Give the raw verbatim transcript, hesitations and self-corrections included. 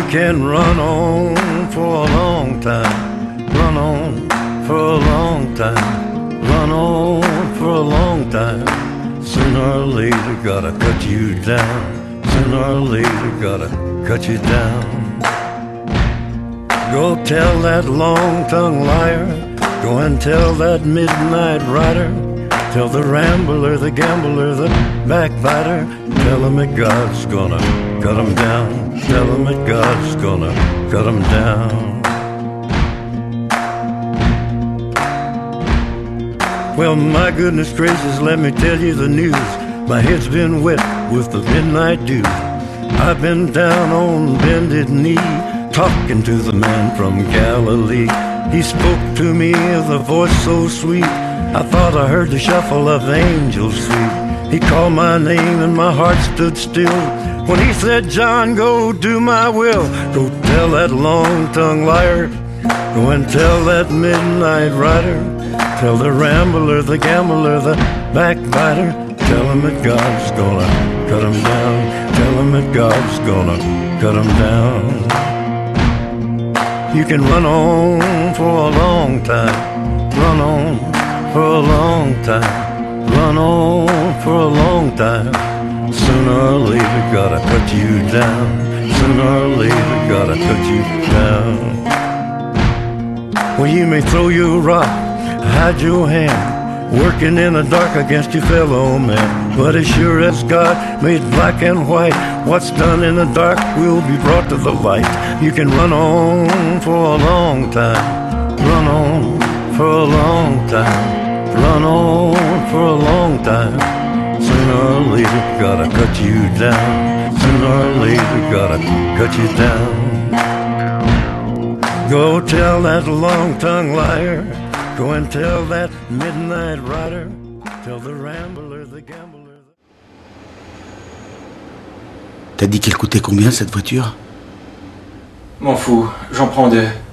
can run on for a long time, run on for a long time, run on for a long time. Sooner or later gotta cut you down, sooner or later gotta cut you down. Go tell that long-tongued liar, go and tell that midnight rider, tell the rambler, the gambler, the backbiter, tell him that God's gonna cut him down, tell him that God's gonna cut him down. Well, my goodness gracious, let me tell you the news. My head's been wet with the midnight dew. I've been down on bended knee, talking to the man from Galilee. He spoke to me with a voice so sweet, I thought I heard the shuffle of angels' feet. He called my name and my heart stood still when he said, John, go do my will. Go tell that long-tongued liar, go and tell that midnight rider, tell the rambler, the gambler, the backbiter, tell him that God's gonna cut him down, tell him that God's gonna cut him down. You can run on for a long time, run on for a long time, run on for a long time. Sooner or later gotta cut you down, sooner or later gotta cut you down. Well, you may throw your rock, hide your hand, working in the dark against your fellow man, but as sure as God made black and white, what's done in the dark will be brought to the light. You can run on for a long time, run on for a long time, run on for a long time. Sooner or later gotta cut you down, sooner or later gotta cut you down. Go tell that long-tongued liar, go and tell that midnight rider, tell the rambler, the gambler. T'as dit qu'elle coûtait combien cette voiture? M'en fous, j'en prends deux.